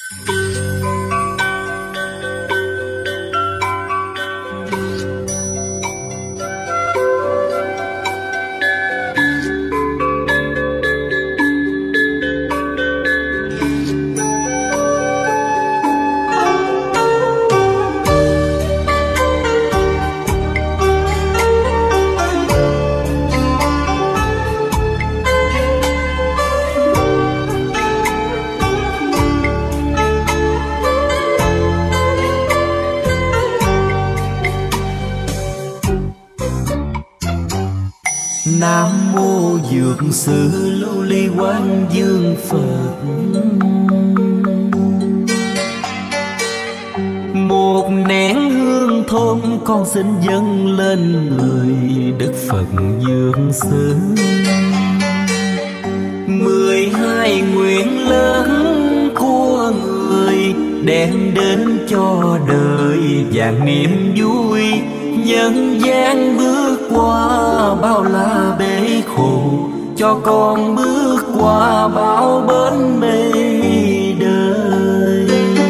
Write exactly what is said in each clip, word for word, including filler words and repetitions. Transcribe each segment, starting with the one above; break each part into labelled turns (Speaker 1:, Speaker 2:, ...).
Speaker 1: Nam mô Dược Sư Lưu Ly Quang Dương Phật. Một nén hương thơm con xin dâng lên người Đức Phật Dương Sư. Mười hai nguyện lớn của người đem đến cho đời vạn niềm vui. Nhân gian bước qua bao la bể khổ, cho con bước qua bao bến mê đời.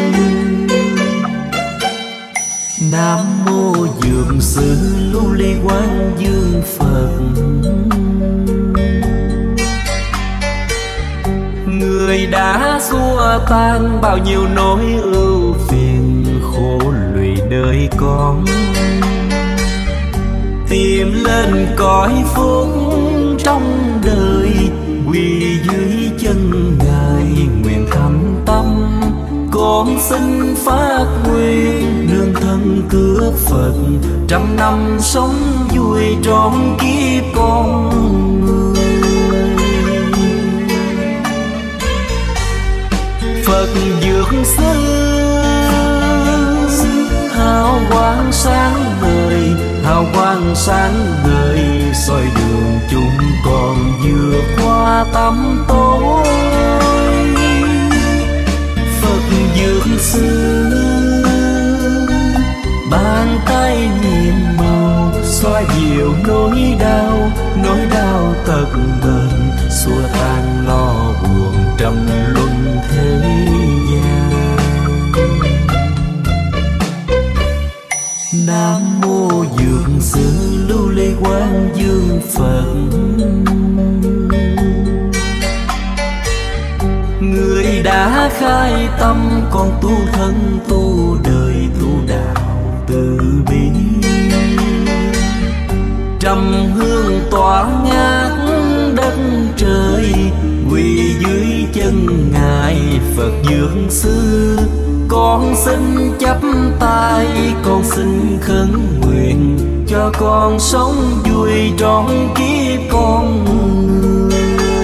Speaker 1: Nam mô Dược Sư Lưu Ly Quang Dương Phật. Người đã xua tan bao nhiêu nỗi ưu phiền khổ lụy đời con, tìm lên cõi phúc trong đời, quỳ dưới chân Ngài nguyện thầm tâm. Con xin phát nguyện nương thân cửa Phật, trăm năm sống vui trọn kiếp con người. Phật Dược Sư hào quang sáng ngời, hào quang sáng ngời soi đường chúng con vượt qua tăm tối. Phật Dược Sư bàn tay nhiệm màu xoa dịu nỗi đau, nỗi đau tật bệnh xua tan lo buồn trầm luân thế gian. Nam mô Dược Sư Lưu Ly Quang Dương Phật. Người đã khai tâm con tu thân tu đời tu đạo từ bi. Trầm hương tỏa ngát đất trời, quỳ dưới chân Ngài Phật Dược Sư. Con xin chắp tay, con xin khấn nguyện, cho con sống vui trọn kiếp con người.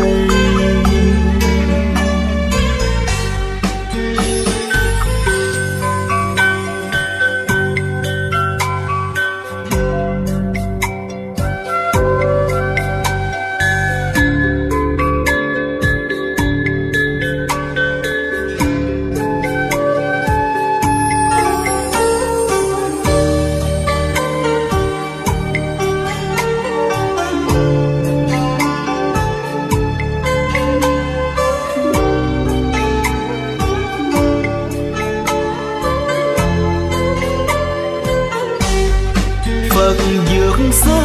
Speaker 1: Phật Dược Sư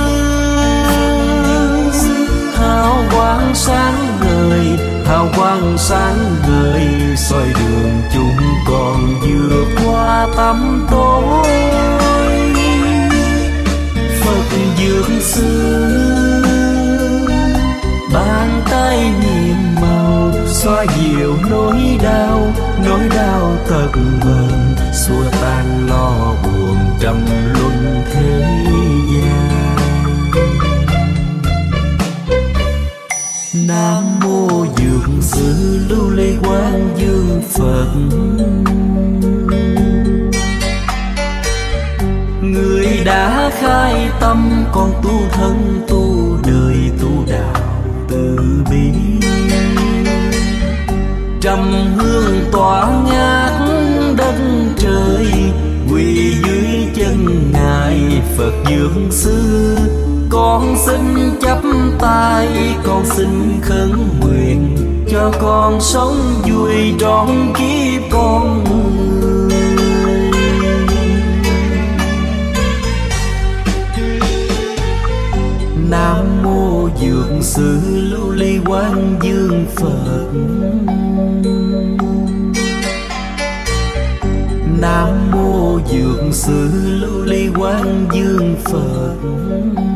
Speaker 1: hào quang sáng ngời, hào quang sáng ngời soi đường chúng con vượt qua tăm tối. Phật Dược Sư bàn tay nhiệm màu xoa dịu nỗi đau, nỗi đau tật bệnh xua tan lo buồn trầm luân thế gian. Nam mô Dược Sư Lưu Ly Quang Dương Phật. Người đã khai tâm con tu thân tu đời tu đạo từ bi. Trầm hương tỏa ngát đất trời, quỳ dưới chân Ngài Phật Dược Sư. Con xin chắp tay, con xin khấn nguyện, cho con sống vui trọn kiếp con sư lưu ly quang dương Phật. Nam mô dược sư lưu ly quang dương Phật.